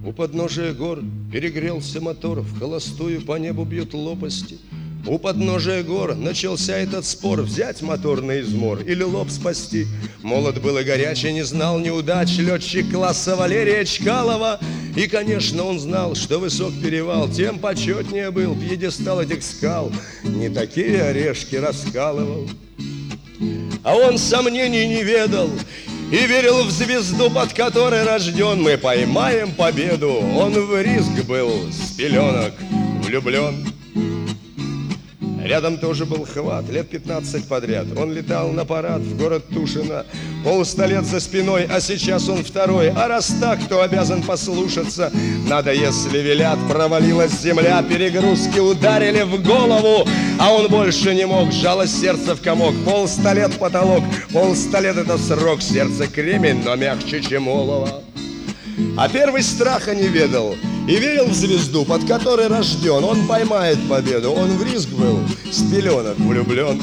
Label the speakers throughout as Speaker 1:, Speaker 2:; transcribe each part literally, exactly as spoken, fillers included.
Speaker 1: У подножия гор перегрелся мотор, в холостую по небу бьют лопасти. У подножия гор начался этот спор: взять мотор на измор или лоб спасти. Молод был и горячий, не знал неудач летчик класса Валерия Чкалова. И, конечно, он знал, что высок перевал, тем почетнее был пьедестал этих скал. Не такие орешки раскалывал, а он сомнений не ведал и верил в звезду, под которой рожден. Мы поймаем победу. Он в риск был с пеленок влюблен. Рядом тоже был Хват, лет пятнадцать подряд. Он летал на парад в город Тушино, полста лет за спиной, а сейчас он второй. А раз так, то обязан послушаться. Надо, если велят. Провалилась земля, перегрузки ударили в голову, а он больше не мог, сжалось сердце в комок. Полста лет потолок, полста лет это срок. Сердце кремень, но мягче, чем олово. А первый страха не ведал и верил в звезду, под которой рожден. Он поймает победу, он в риск был с пеленок влюблен.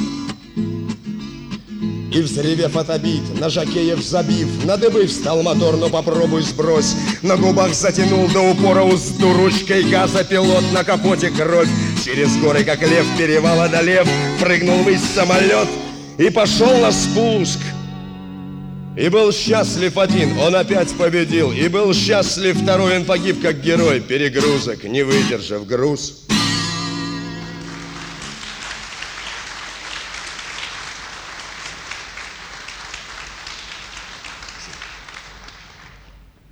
Speaker 1: И взревев от обид, на жокеев забив, на дыбы встал мотор, но попробуй сбрось. На губах затянул до упора узду, ручкой газа пилот, на капоте кровь. Через горы, как лев, перевал одолев, прыгнул ввысь самолет и пошел на спуск. И был счастлив один, он опять победил. И был счастлив второй, он погиб как герой перегрузок, не выдержав груз.